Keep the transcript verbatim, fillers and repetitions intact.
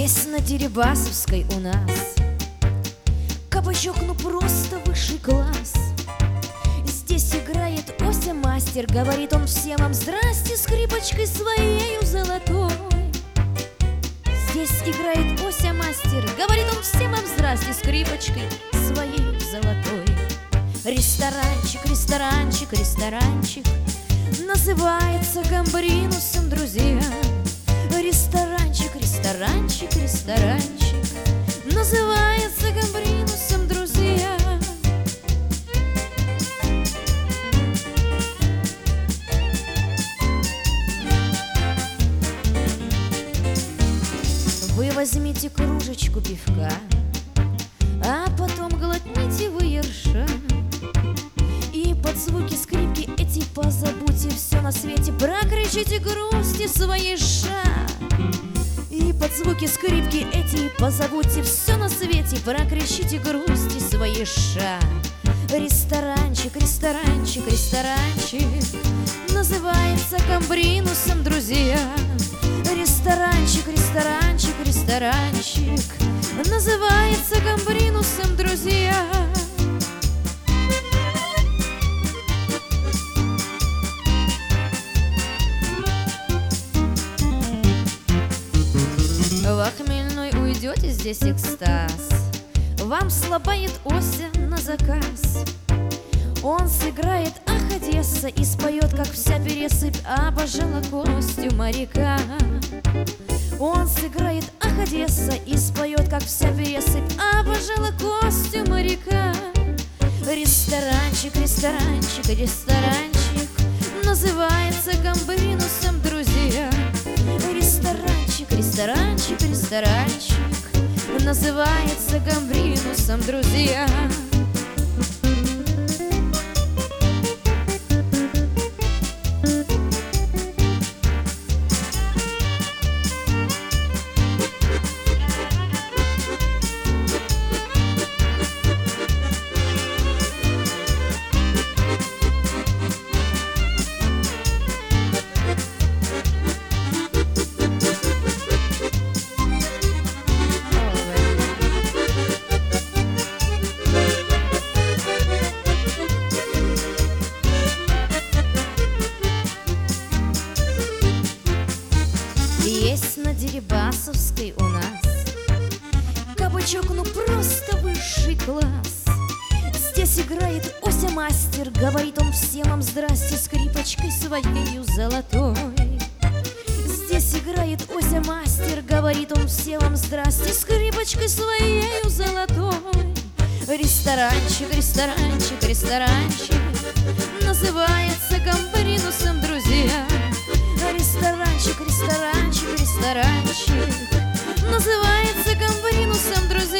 Есть на Дерибасовской у нас кабачок, ну просто высший класс. Здесь играет Ося мастер, говорит он всем вам здрасте скрипочкой своею золотой. Здесь играет Ося мастер, говорит он всем вам здрасте скрипочкой своею золотой. Ресторанчик, ресторанчик, ресторанчик называется Гамбринусом, друзья. Ресторанчик, ресторанчик, ресторанчик называется Гамбринусом, друзья. Вы возьмите кружечку пивка, а потом глотните вы ерша. И под звуки скрипки эти позабудьте все на свете, прокричите грусти своей ша. И под звуки скрипки эти позабудьте все на свете, прокричите грусти своей ша. Ресторанчик, ресторанчик, ресторанчик называется Гамбринусом, друзья. Ресторанчик, ресторанчик, ресторанчик называется Гамбринусом, друзья. В хмельной уйдете, здесь экстаз. Вам слабает Ося на заказ. Он сыграет «Ах, Одесса» и споет, как вся пересыпь обожала костью моряка. Он сыграет «Ах, Одесса» и споет, как вся пересыпь обожала костью моряка. Ресторанчик, ресторанчик, ресторанчик называется Гамбринусом, друзья. Ресторанчик, ресторанчик, ресторанчик называется Гамбринусом, друзья. Есть на Дерибасовской у нас кабачок, ну просто высший класс. Здесь играет Ося мастер, говорит он всем вам здрасте скрипочкой своею золотой. Здесь играет Ося мастер, говорит он всем вам здрасте скрипочкой своею золотой. Ресторанчик, ресторанчик, ресторанчик называется Гамбринусом, друзья. Ресторанчик, ресторанчик, ресторанчик называется Гамбринусом, друзья.